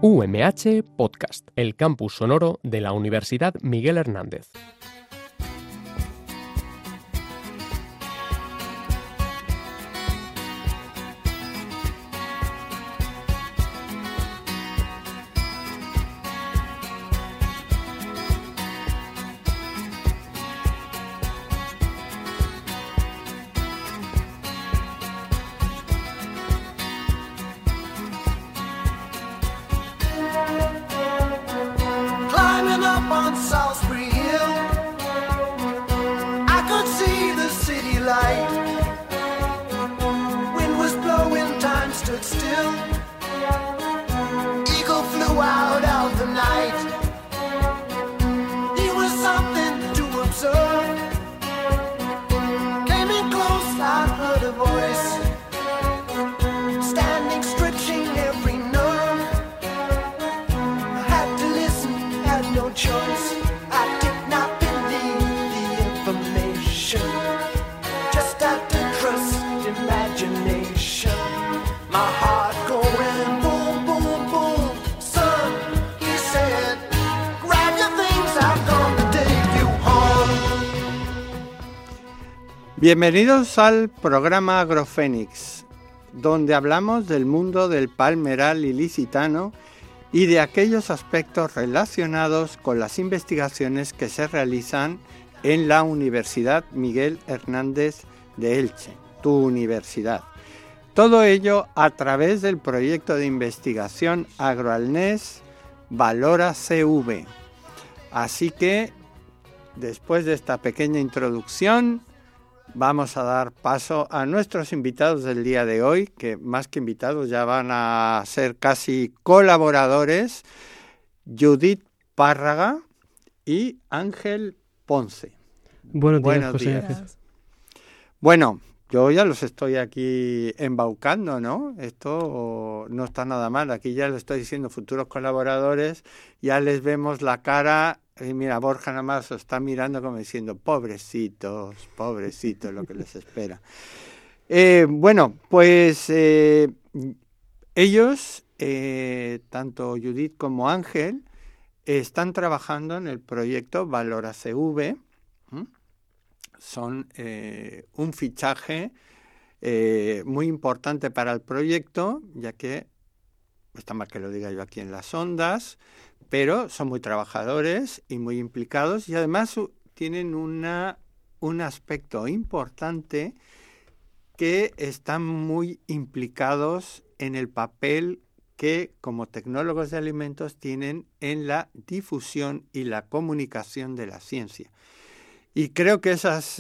UMH Podcast, el campus sonoro de la Universidad Miguel Hernández. Bienvenidos al programa Agrofénix, donde hablamos del mundo del palmeral ilicitano y de aquellos aspectos relacionados con las investigaciones que se realizan en la Universidad Miguel Hernández de Elche, tu universidad. Todo ello a través del proyecto de investigación Agroalnés Valora CV. Así que, después de esta pequeña introducción, vamos a dar paso a nuestros invitados del día de hoy, que más que invitados ya van a ser casi colaboradores, Judith Párraga y Ángel Ponce. Buenos días, José. Bueno, yo ya los estoy aquí embaucando, ¿no? Esto no está nada mal. Aquí ya les estoy diciendo futuros colaboradores, ya les vemos la cara. Y mira, Borja nada más está mirando como diciendo, pobrecitos, lo que les espera. Bueno, pues ellos, tanto Judith como Ángel, están trabajando en el proyecto Valora CV. Son un fichaje muy importante para el proyecto, ya que, está mal que lo diga yo aquí en las ondas, pero son muy trabajadores y muy implicados y además tienen un aspecto importante, que están muy implicados en el papel que como tecnólogos de alimentos tienen en la difusión y la comunicación de la ciencia. Y creo que esas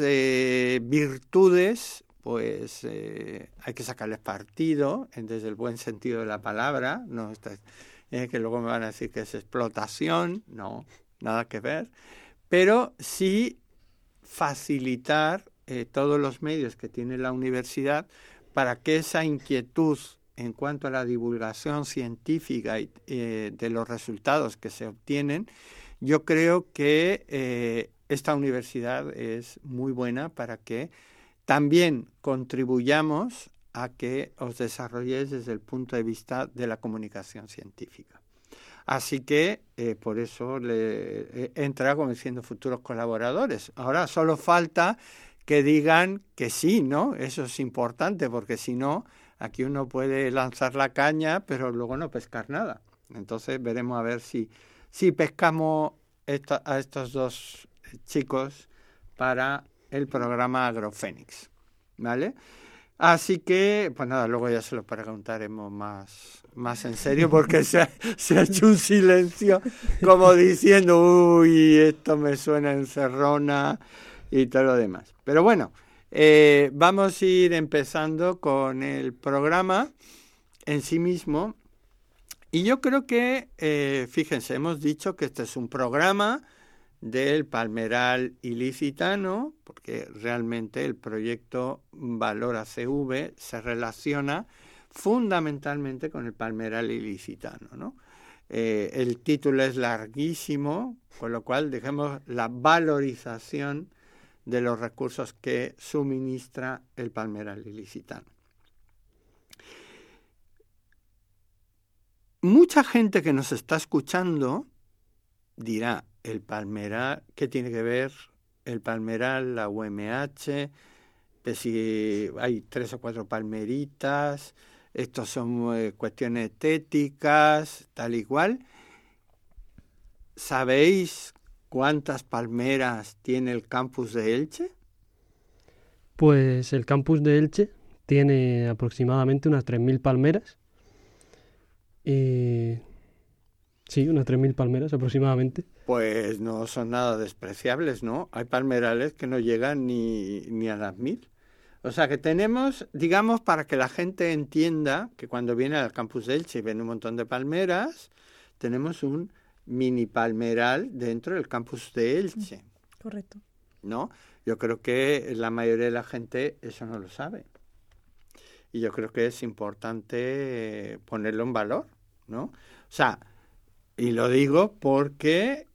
virtudes, pues hay que sacarles partido desde el buen sentido de la palabra, no que luego me van a decir que es explotación, no, nada que ver, pero sí facilitar todos los medios que tiene la universidad para que esa inquietud en cuanto a la divulgación científica de los resultados que se obtienen, yo creo que esta universidad es muy buena para que también contribuyamos a que os desarrolléis desde el punto de vista de la comunicación científica. Así que por eso he entrado como diciendo futuros colaboradores. Ahora solo falta que digan que sí, ¿no? Eso es importante, porque si no, aquí uno puede lanzar la caña, pero luego no pescar nada. Entonces veremos a ver si pescamos a estos dos chicos para el programa Agrofénix, ¿vale? Así que, pues nada, luego ya se lo preguntaremos más en serio, porque se ha hecho un silencio como diciendo, uy, esto me suena encerrona y todo lo demás. Pero bueno, vamos a ir empezando con el programa en sí mismo. Y yo creo que, fíjense, hemos dicho que este es un programa del palmeral ilicitano, porque realmente el proyecto Valora CV se relaciona fundamentalmente con el palmeral ilicitano, ¿no? El título es larguísimo, con lo cual dejemos la valorización de los recursos que suministra el palmeral ilicitano. mucha gente que nos está escuchando dirá, el palmeral, ¿qué tiene que ver el palmeral, la UMH? Que si hay 3 o 4 palmeritas, estos son cuestiones estéticas, tal y cual. ¿Sabéis cuántas palmeras tiene el campus de Elche? Pues el campus de Elche tiene aproximadamente unas 3.000 palmeras. Sí, unas 3.000 palmeras aproximadamente. Pues no son nada despreciables, ¿no? Hay palmerales que no llegan ni a las 1.000. O sea que tenemos, digamos, para que la gente entienda que cuando viene al campus de Elche y ven un montón de palmeras, tenemos un mini palmeral dentro del campus de Elche. Correcto. ¿No? Yo creo que la mayoría de la gente eso no lo sabe. Y yo creo que es importante ponerlo en valor, ¿no? O sea, y lo digo porque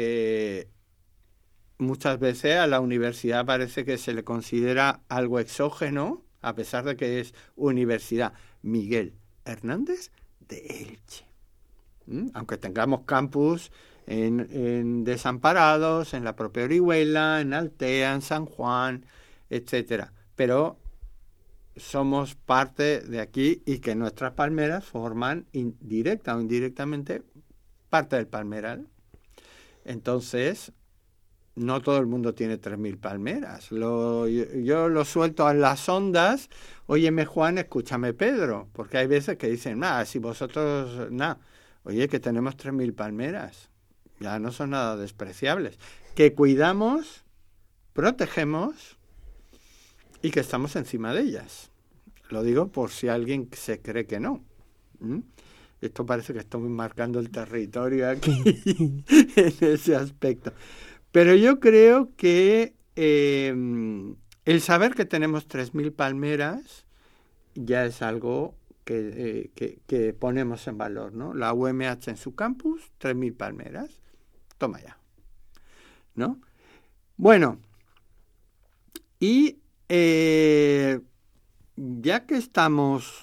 muchas veces a la universidad parece que se le considera algo exógeno, a pesar de que es Universidad Miguel Hernández de Elche. Aunque tengamos campus en Desamparados, en la propia Orihuela, en Altea, en San Juan, etcétera. Pero somos parte de aquí y que nuestras palmeras forman directa o indirectamente parte del palmeral. Entonces, no todo el mundo tiene 3.000 palmeras. Yo lo suelto a las ondas. Óyeme, Juan, escúchame, Pedro. Porque hay veces que dicen, si vosotros, oye, que tenemos 3.000 palmeras. Ya no son nada despreciables. Que cuidamos, protegemos y que estamos encima de ellas. Lo digo por si alguien se cree que no. Esto parece que estoy marcando el territorio aquí en ese aspecto. Pero yo creo que el saber que tenemos 3.000 palmeras ya es algo que ponemos en valor, ¿no? La UMH en su campus, 3.000 palmeras. Toma ya, ¿no? Bueno, y ya que estamos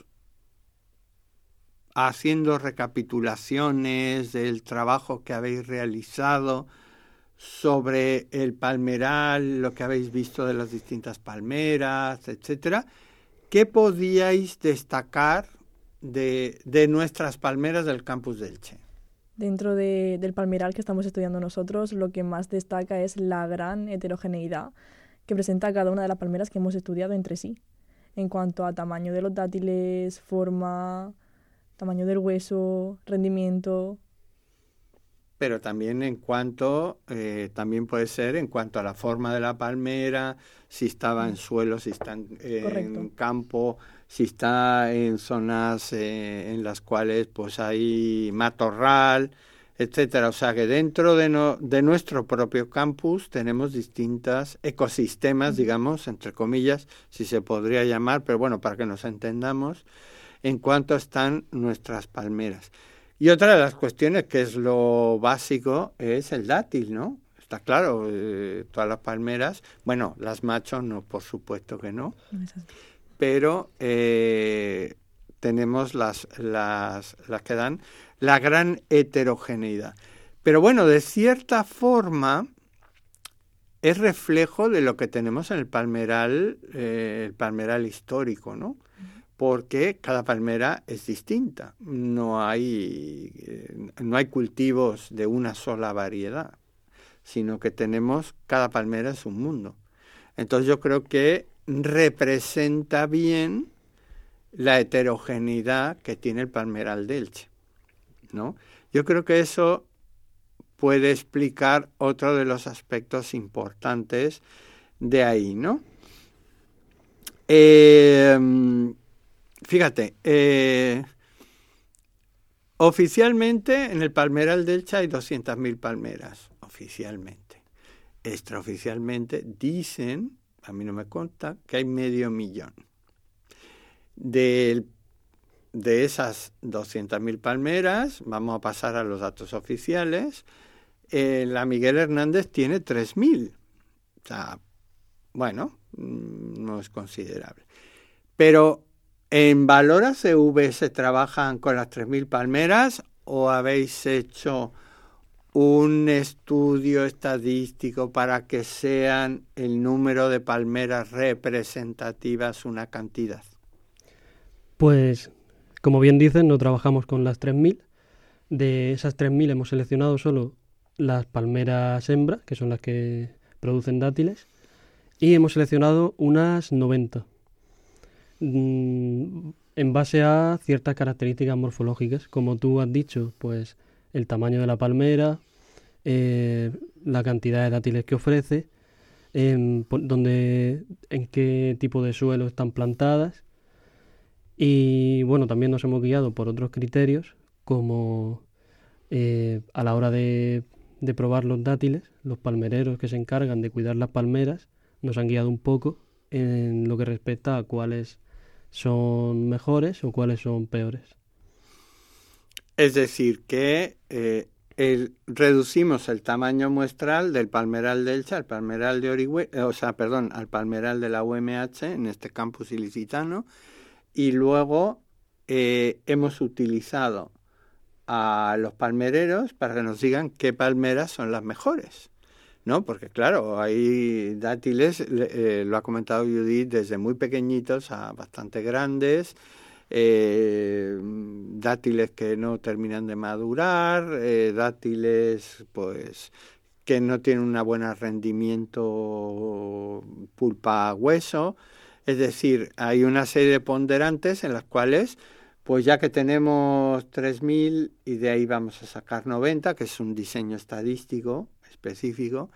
haciendo recapitulaciones del trabajo que habéis realizado sobre el palmeral, lo que habéis visto de las distintas palmeras, etcétera, ¿qué podíais destacar de nuestras palmeras del campus de Elche? Dentro del palmeral que estamos estudiando nosotros, lo que más destaca es la gran heterogeneidad que presenta cada una de las palmeras que hemos estudiado entre sí, en cuanto a tamaño de los dátiles, forma, tamaño del hueso, rendimiento. Pero también también puede ser en cuanto a la forma de la palmera, si estaba en suelo, si está en campo, si está en zonas en las cuales pues hay matorral, etcétera. O sea que dentro de nuestro propio campus tenemos distintos ecosistemas, digamos, entre comillas, si se podría llamar, pero bueno, para que nos entendamos, en cuanto están nuestras palmeras. Y otra de las cuestiones que es lo básico es el dátil, ¿no? Está claro, todas las palmeras, bueno, las machos no, por supuesto que no, pero tenemos las que dan la gran heterogeneidad. Pero bueno, de cierta forma es reflejo de lo que tenemos en el palmeral histórico, ¿no? Porque cada palmera es distinta. No hay cultivos de una sola variedad, sino que cada palmera es un mundo. Entonces yo creo que representa bien la heterogeneidad que tiene el palmeral de Elche, ¿no? Yo creo que eso puede explicar otro de los aspectos importantes de ahí, ¿no? Fíjate, oficialmente en el palmeral de Elche hay 200.000 palmeras, oficialmente. Extraoficialmente dicen, a mí no me consta, que hay 500.000. De esas 200.000 palmeras, vamos a pasar a los datos oficiales, la Miguel Hernández tiene 3.000. O sea, bueno, no es considerable. Pero ¿En Valor ACV se trabajan con las 3.000 palmeras o habéis hecho un estudio estadístico para que sean el número de palmeras representativas una cantidad? Pues, como bien dicen, no trabajamos con las 3.000. De esas 3.000 hemos seleccionado solo las palmeras hembras, que son las que producen dátiles, y hemos seleccionado unas 90, en base a ciertas características morfológicas, como tú has dicho, pues el tamaño de la palmera, la cantidad de dátiles que ofrece, en qué tipo de suelo están plantadas, y bueno, también nos hemos guiado por otros criterios, como a la hora de probar los dátiles, los palmereros que se encargan de cuidar las palmeras nos han guiado un poco en lo que respecta a cuáles son mejores o cuáles son peores. Es decir, que reducimos el tamaño muestral del palmeral de Elche al palmeral de Orihuela, al palmeral de la UMH, en este campus ilicitano, y luego hemos utilizado a los palmereros para que nos digan qué palmeras son las mejores, ¿no? Porque claro, hay dátiles, lo ha comentado Judith, desde muy pequeñitos a bastante grandes, dátiles que no terminan de madurar, dátiles pues que no tienen un buen rendimiento pulpa-hueso. Es decir, hay una serie de ponderantes en las cuales, pues ya que tenemos 3.000 y de ahí vamos a sacar 90, que es un diseño estadístico específico,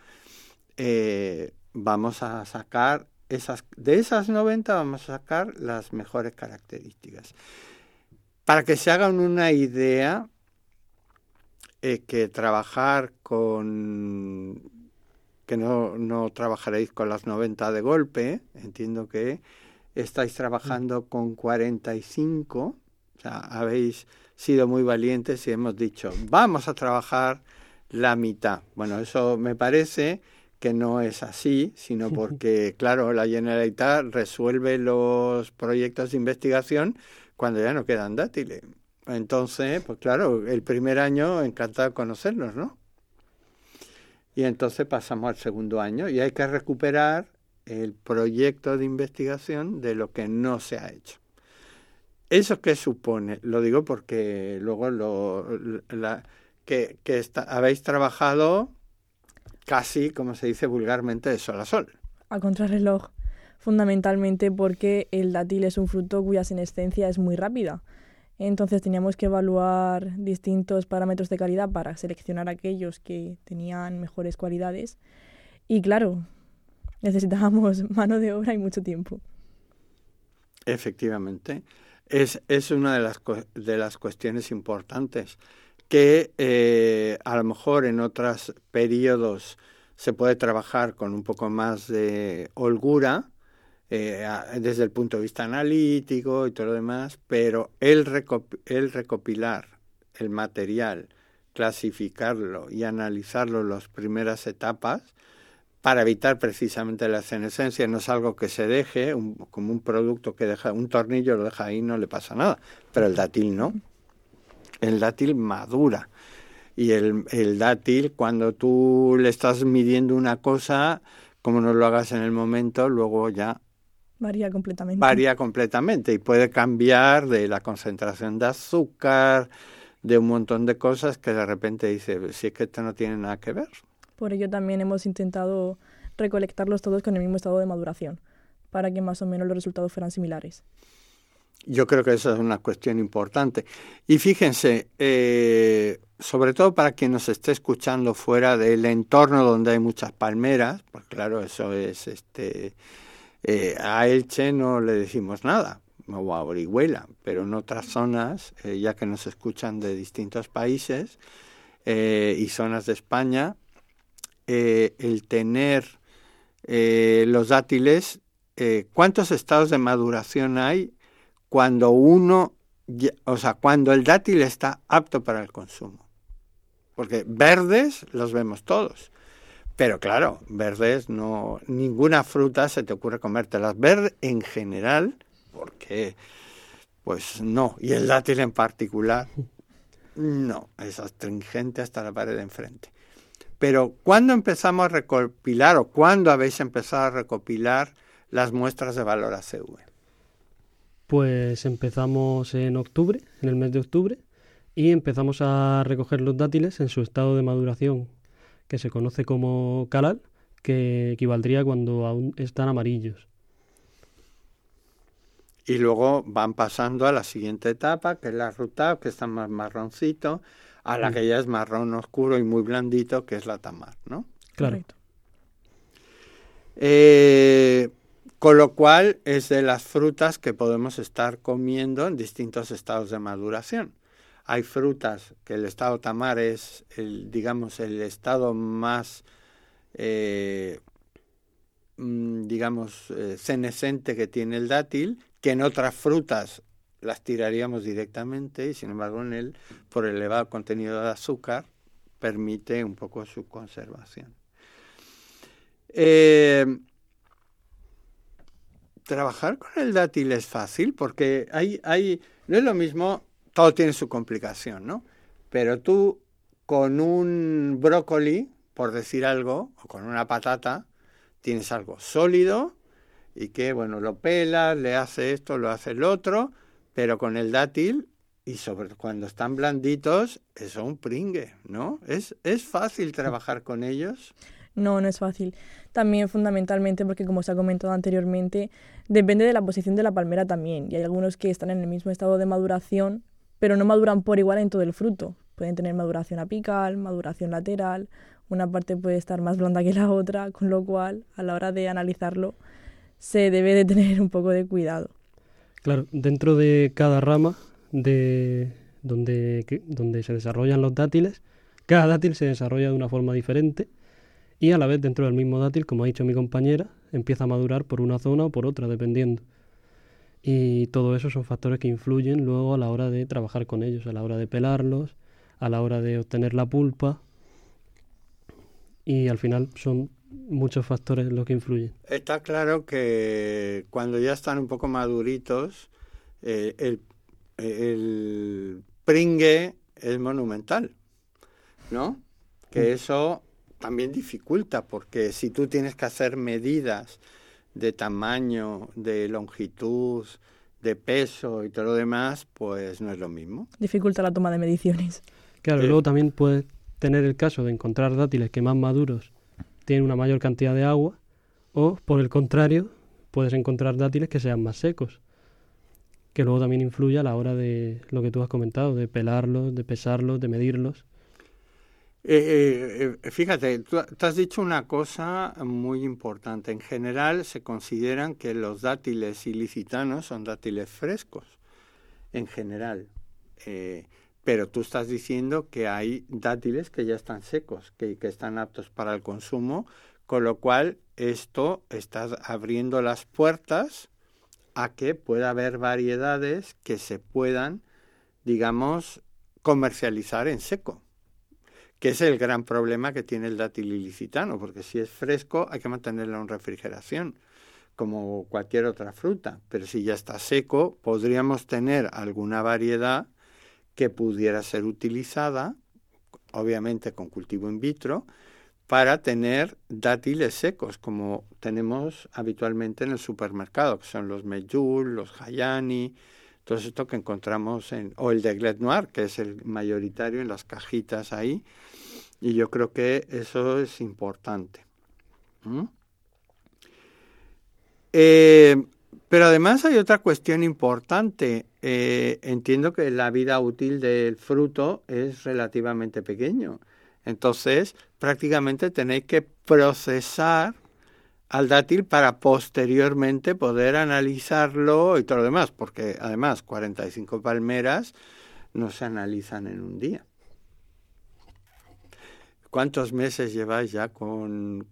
vamos a sacar de esas 90 vamos a sacar las mejores características. Para que se hagan una idea, que trabajar con... que no trabajaréis con las 90 de golpe, entiendo que estáis trabajando con 45, o sea, habéis sido muy valientes y hemos dicho, vamos a trabajar la mitad. Bueno, eso me parece que no es así, sino porque, claro, la Generalitat resuelve los proyectos de investigación cuando ya no quedan dátiles. Entonces, pues claro, el primer año encantado de conocerlos, ¿no? Y entonces pasamos al segundo año y hay que recuperar el proyecto de investigación de lo que no se ha hecho. ¿Eso qué supone? Lo digo porque luego habéis trabajado casi, como se dice vulgarmente, de sol a sol. A contrarreloj, fundamentalmente porque el dátil es un fruto cuya senescencia es muy rápida. Entonces teníamos que evaluar distintos parámetros de calidad para seleccionar aquellos que tenían mejores cualidades. Y claro, necesitábamos mano de obra y mucho tiempo. Efectivamente. Es una de las cuestiones importantes que a lo mejor en otros periodos se puede trabajar con un poco más de holgura, desde el punto de vista analítico y todo lo demás, pero el recopilar el material, clasificarlo y analizarlo en las primeras etapas para evitar precisamente la senescencia, no es algo que se deje, como un producto que deja, un tornillo lo deja ahí, no le pasa nada, pero el dátil no. El dátil madura. Y el dátil, cuando tú le estás midiendo una cosa, como no lo hagas en el momento, luego ya varía completamente. Varía completamente y puede cambiar de la concentración de azúcar, de un montón de cosas que de repente dice, si es que esto no tiene nada que ver. Por ello también hemos intentado recolectarlos todos con el mismo estado de maduración, para que más o menos los resultados fueran similares. Yo creo que esa es una cuestión importante. Y fíjense, sobre todo para quien nos esté escuchando fuera del entorno donde hay muchas palmeras, pues claro, eso es, a Elche no le decimos nada, o a Orihuela, pero en otras zonas, ya que nos escuchan de distintos países y zonas de España, el tener los dátiles, ¿cuántos estados de maduración hay cuando cuando el dátil está apto para el consumo? Porque verdes los vemos todos, pero claro, verdes no, ninguna fruta se te ocurre comértelas verdes en general, porque Pues no, y el dátil en particular, no, es astringente hasta la pared de enfrente. Pero ¿cuándo empezamos a recopilar o cuándo habéis empezado a recopilar las muestras de valor ACV? Pues empezamos en octubre, en el mes de octubre, y empezamos a recoger los dátiles en su estado de maduración, que se conoce como calal, que equivaldría cuando aún están amarillos. Y luego van pasando a la siguiente etapa, que es la rutab, que está más marroncito, a la que ya es marrón oscuro y muy blandito, que es la tamar, ¿no? Claro. Correcto. Con lo cual es de las frutas que podemos estar comiendo en distintos estados de maduración. Hay frutas que el estado tamar es, el estado más, senescente que tiene el dátil, que en otras frutas las tiraríamos directamente y sin embargo en él, por el elevado contenido de azúcar, permite un poco su conservación. Trabajar con el dátil es fácil porque no es lo mismo, todo tiene su complicación, ¿no? Pero tú con un brócoli, por decir algo, o con una patata, tienes algo sólido y que, bueno, lo pelas, le hace esto, lo hace el otro, pero con el dátil, y sobre cuando están blanditos, eso es un pringue, ¿no? ¿Es fácil trabajar con ellos? No, no es fácil. También fundamentalmente porque, como se ha comentado anteriormente, depende de la posición de la palmera también. Y hay algunos que están en el mismo estado de maduración, pero no maduran por igual en todo el fruto. Pueden tener maduración apical, maduración lateral, una parte puede estar más blanda que la otra, con lo cual, a la hora de analizarlo, se debe de tener un poco de cuidado. Claro, dentro de cada rama donde se desarrollan los dátiles, cada dátil se desarrolla de una forma diferente y a la vez dentro del mismo dátil, como ha dicho mi compañera, empieza a madurar por una zona o por otra, dependiendo. Y todo eso son factores que influyen luego a la hora de trabajar con ellos, a la hora de pelarlos, a la hora de obtener la pulpa, y al final son muchos factores los que influyen. Está claro que cuando ya están un poco maduritos, el pringue es monumental, ¿no? Que eso también dificulta, porque si tú tienes que hacer medidas de tamaño, de longitud, de peso y todo lo demás, pues no es lo mismo. Dificulta la toma de mediciones. Claro, luego también puedes tener el caso de encontrar dátiles que más maduros tienen una mayor cantidad de agua, o por el contrario, puedes encontrar dátiles que sean más secos, que luego también influye a la hora de lo que tú has comentado, de pelarlos, de pesarlos, de medirlos. Fíjate, tú has dicho una cosa muy importante. En general se consideran que los dátiles ilicitanos son dátiles frescos, en general. Pero tú estás diciendo que hay dátiles que ya están secos, que están aptos para el consumo, con lo cual esto está abriendo las puertas a que pueda haber variedades que se puedan, digamos, comercializar en seco, que es el gran problema que tiene el dátil ilicitano, porque si es fresco hay que mantenerlo en refrigeración, como cualquier otra fruta, pero si ya está seco podríamos tener alguna variedad que pudiera ser utilizada, obviamente con cultivo in vitro, para tener dátiles secos, como tenemos habitualmente en el supermercado, que son los Medjool, los Hayani, todo esto que encontramos o el de Glet Noir, que es el mayoritario en las cajitas ahí, y yo creo que eso es importante. Pero además hay otra cuestión importante. Entiendo que la vida útil del fruto es relativamente pequeño. Entonces, prácticamente tenéis que procesar al dátil para posteriormente poder analizarlo y todo lo demás, porque además 45 palmeras no se analizan en un día. ¿Cuántos meses lleváis ya con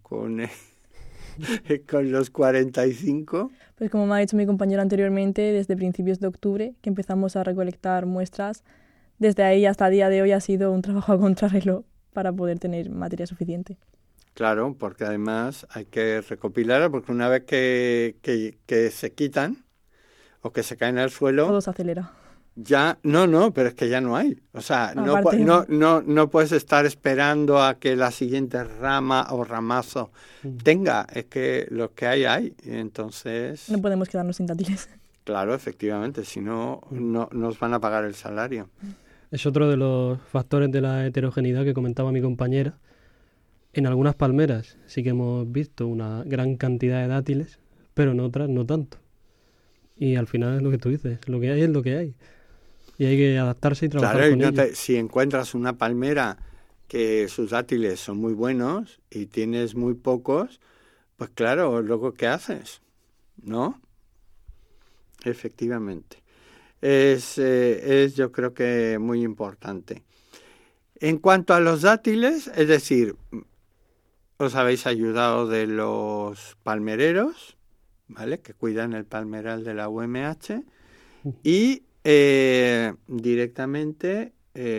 los 45? Pues como me ha dicho mi compañero anteriormente, desde principios de octubre que empezamos a recolectar muestras, desde ahí hasta el día de hoy ha sido un trabajo a contrarreloj para poder tener materia suficiente. Claro, porque además hay que recopilarla, porque una vez que se quitan, o que se caen al suelo, Todo se acelera. ya, no, pero es que ya no hay. O sea, Aparte- no puedes estar esperando a que la siguiente rama o ramazo tenga. Es que lo que hay. Entonces, No podemos quedarnos sin dátiles. claro, efectivamente, si no, no nos van a pagar el salario. Es otro de los factores de la heterogeneidad que comentaba mi compañera. En algunas palmeras sí que hemos visto una gran cantidad de dátiles, pero en otras no tanto. Y al final es lo que tú dices, lo que hay es lo que hay. Y hay que adaptarse y trabajar Claro, y con ello. si encuentras una palmera que sus dátiles son muy buenos y tienes muy pocos, pues claro, luego ¿qué haces? ¿No? Efectivamente. Es yo creo que muy importante. En cuanto a los dátiles, es decir, os habéis ayudado de los palmereros, ¿vale? Que cuidan el palmeral de la UMH y directamente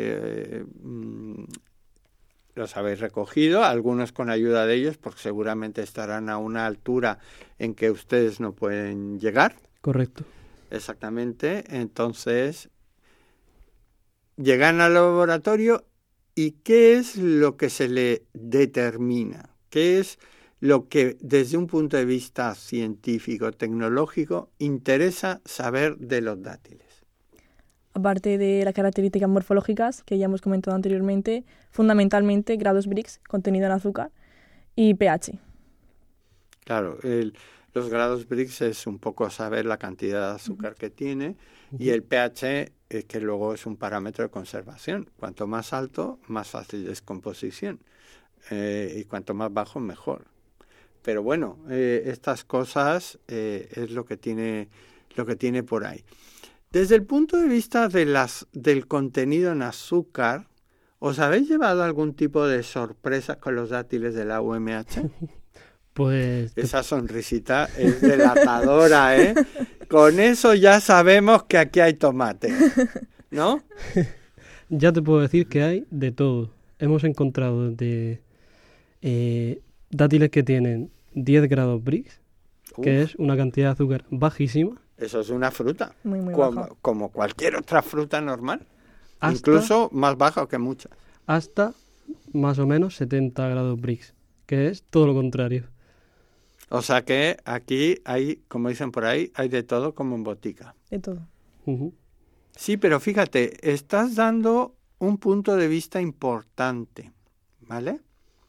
los habéis recogido, algunos con ayuda de ellos, porque seguramente estarán a una altura en que ustedes no pueden llegar. Correcto. Exactamente. Entonces, llegan al laboratorio y ¿qué es lo que se le determina? ¿Qué es lo que desde un punto de vista científico, tecnológico, interesa saber de los dátiles? Aparte de las características morfológicas que ya hemos comentado anteriormente, fundamentalmente grados Brix, contenido en azúcar, y pH. Claro, los grados Brix es un poco saber la cantidad de azúcar que tiene y el pH es que luego es un parámetro de conservación. Cuanto más alto, más fácil descomposición y cuanto más bajo, mejor. Pero bueno, estas cosas es lo que tiene por ahí. Desde el punto de vista del contenido en azúcar, ¿os habéis llevado algún tipo de sorpresas con los dátiles de la UMH? Pues Esa sonrisita es delatadora, ¿eh? Con eso ya sabemos que aquí hay tomate, ¿no? ya te puedo decir que hay de todo. Hemos encontrado desde dátiles que tienen 10 grados Brix, que es una cantidad de azúcar bajísima. Eso es una fruta, Muy, muy baja. como cualquier otra fruta normal, Hasta- incluso más baja que muchas. Hasta más o menos 70 grados Brix, que es todo lo contrario. O sea que aquí hay, como dicen por ahí, hay de todo como en botica. De todo. Ujú. Sí, pero fíjate, estás dando un punto de vista importante, ¿vale?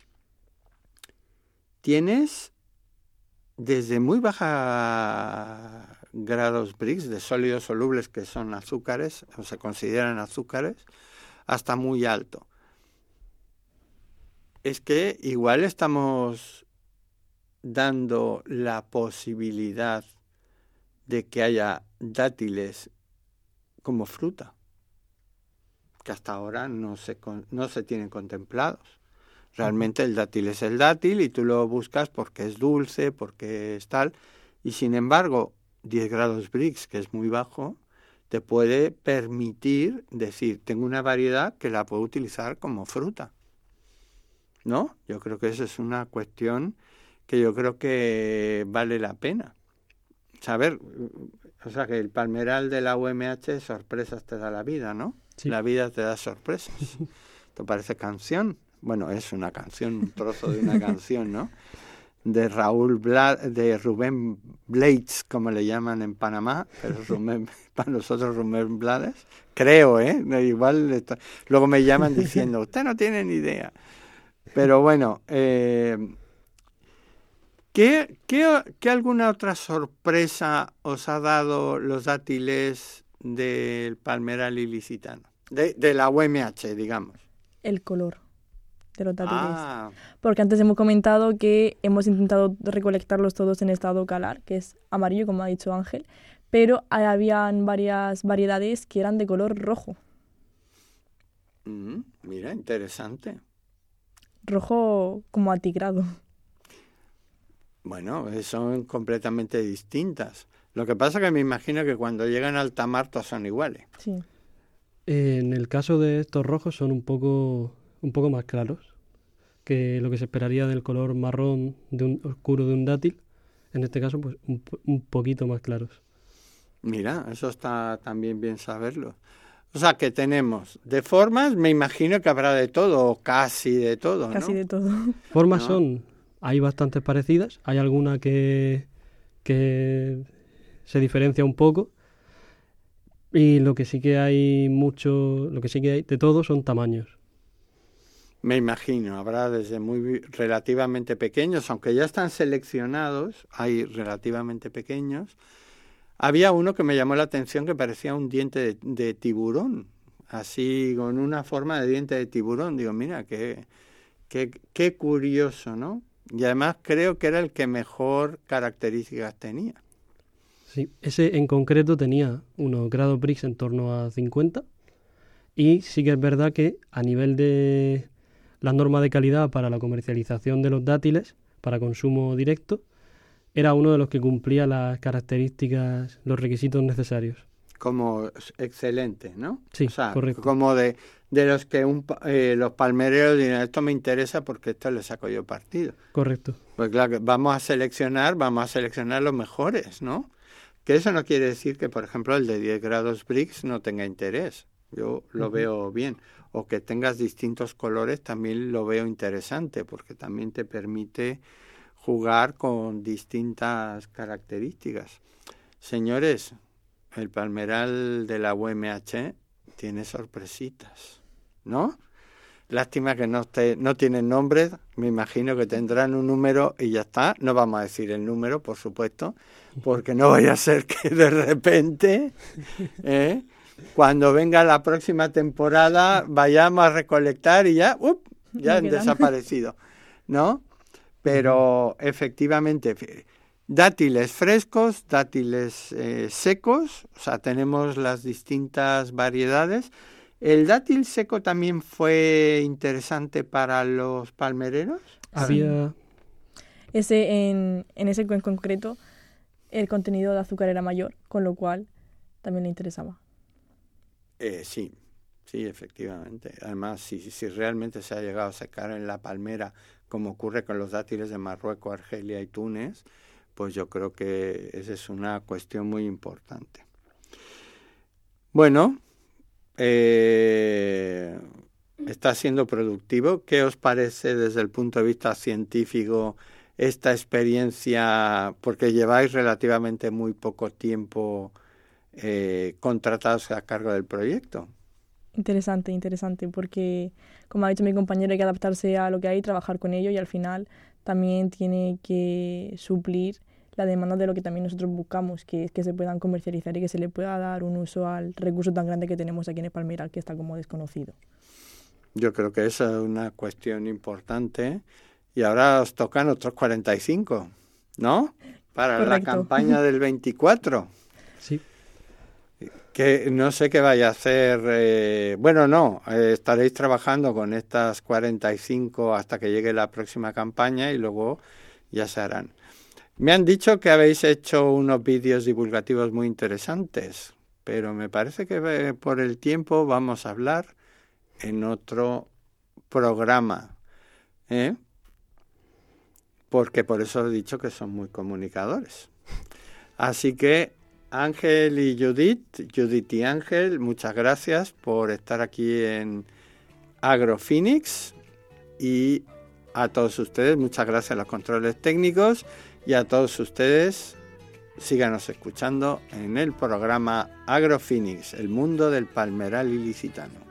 Tienes desde muy baja grados Brix de sólidos solubles que son azúcares o se consideran azúcares hasta muy alto. Es que igual estamos dando la posibilidad de que haya dátiles como fruta, que hasta ahora no se tienen contemplados. Realmente el dátil es el dátil y tú lo buscas porque es dulce, porque es tal, y sin embargo 10 grados Brix, que es muy bajo, te puede permitir decir, tengo una variedad que la puedo utilizar como fruta, ¿no? Yo creo que esa es una cuestión que yo creo que vale la pena saber. O sea, que el palmeral de la UMH sorpresas te da la vida, ¿no? Sí. La vida te da sorpresas. ¿Te parece canción? Bueno, es una canción, un trozo de una canción, ¿no? De Rubén Blades, como le llaman en Panamá, pero para nosotros Rubén Blades, creo, ¿eh? Igual luego me llaman diciendo, usted no tiene ni idea. Pero bueno, ¿qué alguna otra sorpresa os ha dado los dátiles del palmeral ilicitano? De la UMH, digamos. El color de los dátiles. Ah, Porque antes hemos comentado que hemos intentado recolectarlos todos en estado calar, que es amarillo, como ha dicho Ángel, pero habían varias variedades que eran de color rojo. mira, interesante. Rojo como atigrado. Bueno, son completamente distintas. Lo que pasa que me imagino que cuando llegan al alta mar todas son iguales. Sí. En el caso de estos rojos son un poco más claros que lo que se esperaría del color marrón oscuro de un dátil. En este caso, pues un poquito más claros. Mira, eso está también bien saberlo. O sea, que tenemos de formas, me imagino que habrá de todo, o casi de todo, ¿no? Casi de todo. Formas ¿No? hay bastantes parecidas, hay alguna que se diferencia un poco, y lo que sí que hay de todo son tamaños. Me imagino, habrá desde muy relativamente pequeños, aunque ya están seleccionados, hay relativamente pequeños. Había uno que me llamó la atención que parecía un diente de tiburón, así con una forma de diente de tiburón. Digo, mira, qué curioso, ¿no? Y además creo que era el que mejor características tenía. Sí, ese en concreto tenía unos grados Brix en torno a 50, y sí que es verdad que a nivel de la norma de calidad para la comercialización de los dátiles para consumo directo, era uno de los que cumplía las características, los requisitos necesarios. Como excelente, ¿no? Sí, o sea, correcto. Como de los que los palmereros dirán, esto me interesa porque esto le saco yo partido. Correcto. Pues claro, vamos a seleccionar los mejores, ¿no? Que eso no quiere decir que, por ejemplo, el de 10 grados Brix no tenga interés. Yo lo veo bien. O que tengas distintos colores también lo veo interesante, porque también te permite jugar con distintas características. Señores, el palmeral de la UMH tiene sorpresitas, ¿no? Lástima que no tienen nombres, me imagino que tendrán un número y ya está. No vamos a decir el número, por supuesto, porque no vaya a ser que de repente, cuando venga la próxima temporada, vayamos a recolectar y ya han desaparecido, ¿no? Pero efectivamente, dátiles frescos, dátiles secos, o sea, tenemos las distintas variedades. ¿El dátil seco también fue interesante para los palmereros? Había... En ese en concreto, el contenido de azúcar era mayor, con lo cual también le interesaba. Sí, efectivamente. Además, si realmente se ha llegado a secar en la palmera, como ocurre con los dátiles de Marruecos, Argelia y Túnez, pues yo creo que esa es una cuestión muy importante. Bueno, está siendo productivo. ¿Qué os parece desde el punto de vista científico esta experiencia? Porque lleváis relativamente muy poco tiempo contratados a cargo del proyecto. Interesante, porque, como ha dicho mi compañero, hay que adaptarse a lo que hay, trabajar con ello, y al final también tiene que suplir la demanda de lo que también nosotros buscamos, que es que se puedan comercializar y que se le pueda dar un uso al recurso tan grande que tenemos aquí en el palmeral, que está como desconocido. Yo creo que esa es una cuestión importante. Y ahora os tocan otros 45, ¿no? Para Correcto. La campaña del 24. Sí. Que no sé qué vaya a hacer. Estaréis trabajando con estas 45 hasta que llegue la próxima campaña y luego ya se harán. Me han dicho que habéis hecho unos vídeos divulgativos muy interesantes, pero me parece que por el tiempo vamos a hablar en otro programa, porque por eso he dicho que son muy comunicadores. Así que Ángel y Judith y Ángel, muchas gracias por estar aquí en AgroPhoenix, y a todos ustedes, muchas gracias a los controles técnicos, y a todos ustedes, síganos escuchando en el programa AgroPhoenix, el mundo del palmeral ilicitano.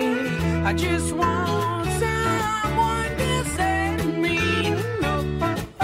I just want someone to say to me, no.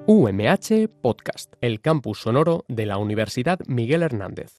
UMH Podcast, el campus sonoro de la Universidad Miguel Hernández.